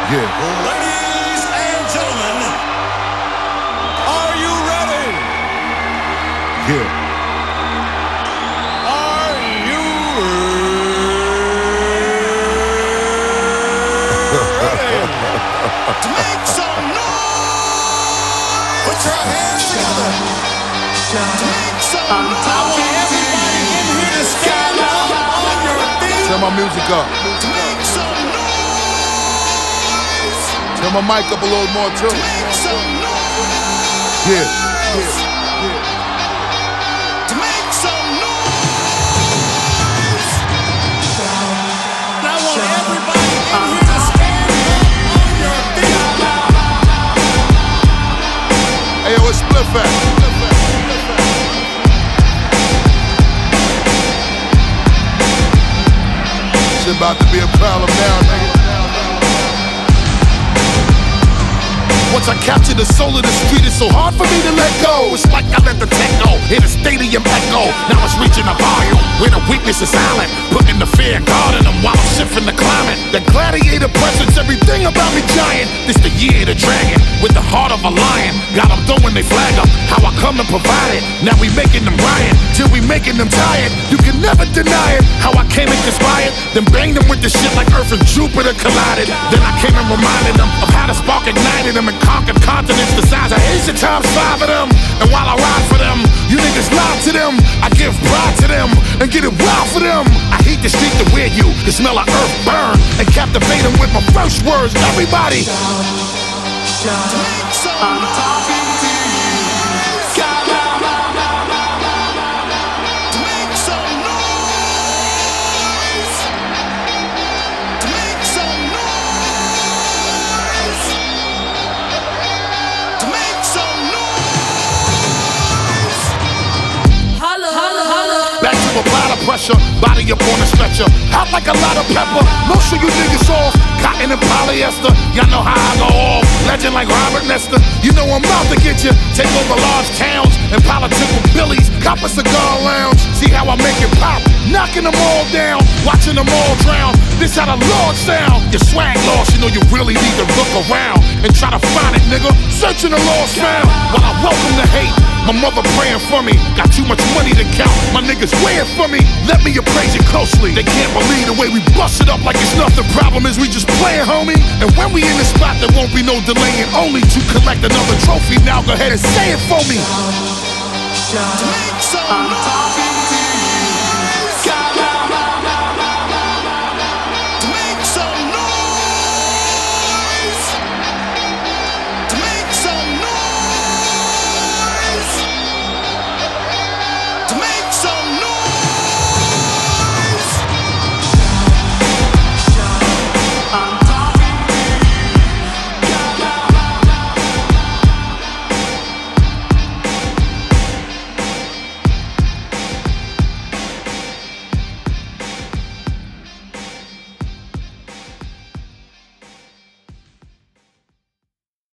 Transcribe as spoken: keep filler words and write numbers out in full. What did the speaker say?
Yeah. Ladies and gentlemen, are you ready? Yeah. Are you ready to make some noise? Put your hands together. To make some noise. I want everybody in here to stand up on your feet. Turn my music up. To make some noise. Turn my mic up a little more too. To make some noise. Yeah. Yeah. Yeah. To make some noise. And I want everybody in here to stand up on your feet. Hey, yo, it's Split Fact. Shit about to be a problem now, nigga. Once I captured the soul of the street, it's so hard for me to let go. It's like I let the techno hit a stadium echo. Now it's reaching a volume where the weakness is silent, putting the fear of God in them while I'm shifting the climate. The gladiator presence, everything about me giant. This the year of the dragon with the heart of a lion. Got them throwing they flag up, how I come and provide it. Now we making them riot, till we making them tired. You can never deny it, how I came and conspired. Then banged them with the shit like Earth and Jupiter collided. Then I came and reminded them of how the spark ignited them and conquered continents the size of Asia times five of them. And while I ride for them, you niggas lie to them. I give pride to them and get it wild for them. I heat the street to wear you, the smell of earth burn, and captivate them with my first words. Everybody, To make some I'm talking to you. To make some noise. To make some noise. To make some noise. Holla, holla, holla. back to apply the pressure. Body up on a stretcher, hot like a lot of pepper. Most of you niggas off, cotton and polyester. Y'all know how I go off, legend like Robert Nesta. You know I'm out to get you. Take over large towns and political billies. Cop a cigar lounge, see how I make it pop. Knocking them all down, watching them all drown. This how the Lord sound. Your swag lost, you know you really need to look around and try to find it, nigga. Searching the lost found. While I welcome the hate, my mother praying for me. Got too much money to count, my niggas weighing for me. Let me appraise it closely. They can't believe the way we bust it up like it's nothing. Problem is we just playing, homie. And when we in the spot, there won't be no delaying. Only to collect another trophy. Now go ahead and say it for me. To make some I'm noise. talking to you.